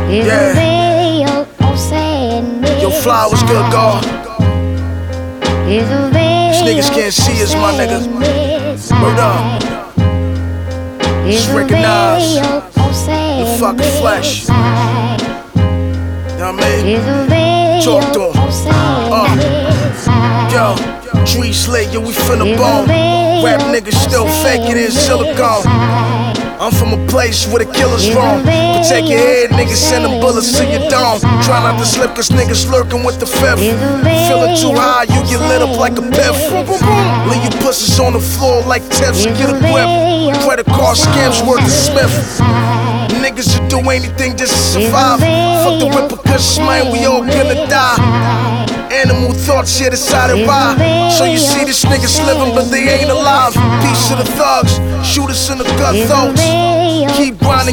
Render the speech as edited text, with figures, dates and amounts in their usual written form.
Yeah. Yo, flowers good, God. These niggas can't see us, my nigga. Word up. Just recognize the fucking flesh. You know what I mean? Talk to him. Yo, Tree Slate, yo, we finna bone. Rap niggas still faking in silicone. I'm from a place where the killers roam. Protect your head, niggas send them bullets to your dome. Try not to slip, cause niggas lurking with the fifth. Feeling too high, you get lit up like a piff. Leave your pussies on the floor like tips and get a grip. Credit card scams worth a Smith. Niggas will do anything just to survive. Fuck the repercussions, man, we all gonna die. Animal thoughts, yeah, decided why. So you see this niggas living, but they ain't alive. Piece of the thugs, shoot us in the gut throats. Keep grinding,